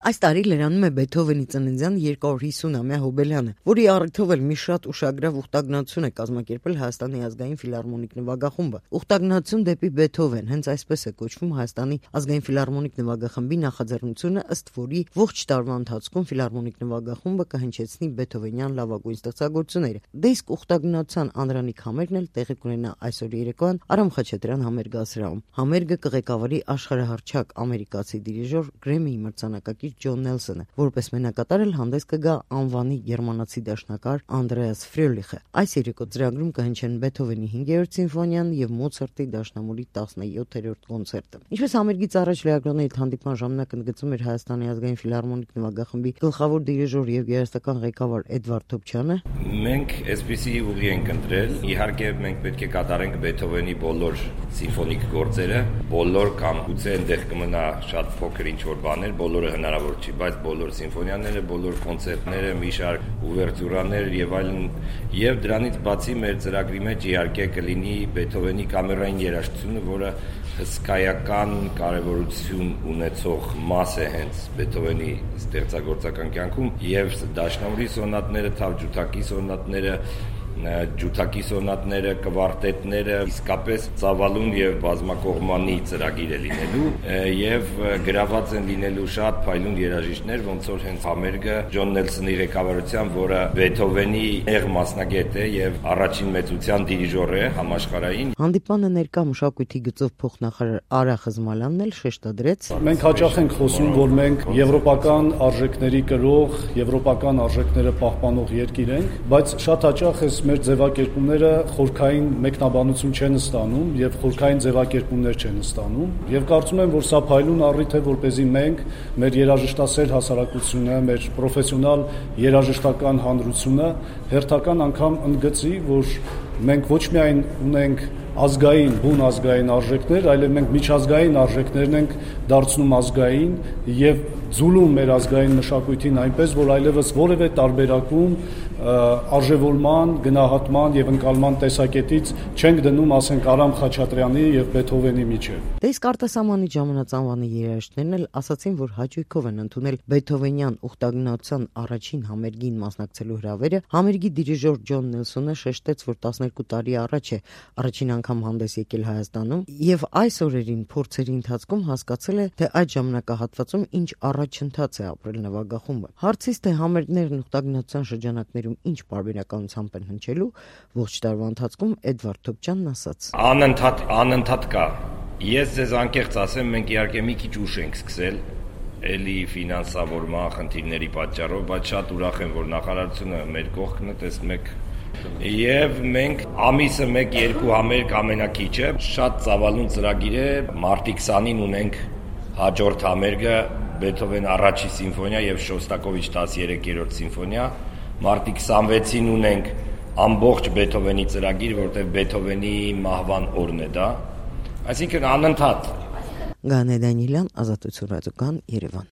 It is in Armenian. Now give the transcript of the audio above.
Այս տարի լրանում է Բեթհովենի ծննդյան 250-ամյա հոբելյանը, որի առիթով էլ մի շատ ուշագրավ ուխտագնացություն է կազմակերպել Հայաստանի ազգային ֆիլհարմոնիկ նվագախումբը։ Ուխտագնացություն դեպի Բեթհովեն, հենց այսպես է կոչվում Հայաստանի ազգային ֆիլհարմոնիկ նվագախմբի նախաձեռնությունը, ըստ որի ողջ տարվա ընթացքում ֆիլհարմոնիկ նվագախումբը կհնչեցնի բեթհովենյան լավագույն ստեղծագործությունները։ Դե իսկ ուխտագնացության անդրանիկ համերգն էլ տեղի կունենա այսօր երեկոյան Արամ Խաչատրյան համերգասրահում։ Համերգը կղեկավարի աշխարհահռչակ ամերիկացի դիրիժոր Գրեմմիի մրցանակակիր Ջոն Նելսոնը, որպես մենակատար էլ հանդես կգա անվանի գերմանացի դաշնակար Անդրեաս Ֆրյոլիխը։ Այս երեկո ծրագրում կհնչեն Բեթհովենի 5-րդ սիմֆոնիան եւ Մոցարտի Դաշնամուրի 17-րդ կոնցերտը։ Ինչպես համերգից առաջ լրագրողների հետ հանդիպման ժամանակ ընդգծում էր Հայաստանի ազգային ֆիլհարմոնիկ նվագախմբի գլխավոր դիրիժոր եւ երաժշտական ղեկավար Էդվարդ Թոփչյանը, մենք այսպիսի ուղի ենք ընտրել։ Իհարկե մենք պետք է կատարենք Բեթհովենի բոլոր սիմֆոնիկ գործերը, բոլոր կամ գուցե այնտեղ կմնա շատ փոքր ինչ-որ բաներ, բոլորը հնարավոր չի, բայց բոլոր սիմֆոնիաները, բոլոր կոնցերտները, մի շարք ուվերտյուրաներ եւ այլն, եւ դրանից բացի մեր ծրագրի մեջ իհարկե կլինի Բեթհովենի կամերային երաժշտությունը, որը հսկայական կարևորություն ունեցող մաս է հենց Բեթհովենի ստեղծագործական կյանքում, եւ դաշնամուրի սոնատները, թավջութակի սոնատները, ջութակի սոնատները, կվարտետները իսկապես ծավալուն եւ բազմակողմանի ծրագիր է լինելու եւ գրաված են լինելու շատ փայլուն երաժիշտներ, ոնց որ հենց համերգը Ջոն Նելսոնի ղեկավարությամբ, որը Բեթհովենի նեղ մասնագետ է եւ առաջին մեծության դիրիժոր է համաշխարհային։ Հանդիպանը ներկա մշակույթի գծով փոխնախարար Արա Խզմալյանն էլ շեշտադրեց. Մենք հաճախ ենք խոսում, որ մենք եվրոպական արժեքների կրող, եվրոպական արժեքները պահպանող երկիր ենք, բայց շատ հաճախ էս մեր ձևակերպումները խորքային մեկնաբանություն չեն ստանում եւ խորքային ձևակերպումներ չեն ստանում եւ կարծում եմ, որ սա փայլուն առիթ է, որպեսզի մենք մեր երաժշտասեր հասարակությունը, մեր պրոֆեսիոնալ երաժշտական հանրությունը հերթական անգամ ընդգծի, որ մենք ոչ միայն ունենք ազգային, բուն ազգային արժեքներ, այլև մենք միջազգային արժեքներն ենք դարձնում ազգային եւ ձուլում մեր ազգային մշակույթին այնպես, որ այլևս որևէ տարբերակում արժևորման, գնահատման եւ ընկալման տեսակետից չենք դնում, ասենք, Արամ Խաչատրյանի եւ Բեթհովենի միջեւ։ Դե իսկ արտասահմանի ժամանած անվանի երաժիշտներն էլ ասացին, որ հաճույքով են ընդունել Բեթհովենյան ուխտագնացության առաջին համերգին մասնակցելու հրավերը։ Համերգի դիրիժոր Ջոն Նելսոնը շեշտեց, որ 12 տարի առաջ է առաջին անգամ հանդես եկել Հայաստանում եւ այս օրերին փորձերի ընթացքում հասկացել է, թե այդ ժամանակահատվածում ինչ առաջընթաց է ապրել նվագախումբը։ Հարցից, թե համերգներն ուխտագնացության շրջանակներում ինչ պարբերականությամբ են հնչելու, ողջ տարվա ընթացքում Էդվարդ Թոփչյանն ասաց. Անընդհատ կա։ Ես ձեզ անկեղծ ասեմ, մենք իհարկե մի քիչ ուշ ենք սկսել, էլի ֆինանսավորման խնդիրների պատճառով, բայց շատ ուրախ եմ, որ նախարարությունը մեր կողքն է, տեսնում եք, եւ մենք ամիսը 1-2 համերգ ամենակիչը, շատ ծավալուն ծրագիր է, մարտի 20-ին ունենք հաջորդ համերգը Բեթհովեն առաջի սիմֆոնիա եւ Շոստակովիչ 13-րդ սիմֆոնիա, մարտի 26-ին ունենք ամբողջ Բեթհովենի ծրագիր, որտեղ Բեթհովենի մահվան օրն է դա, այսինքն անընդհատ։ Գանե Դանիելյան, Ազատություն ռադիոկան, Երևան։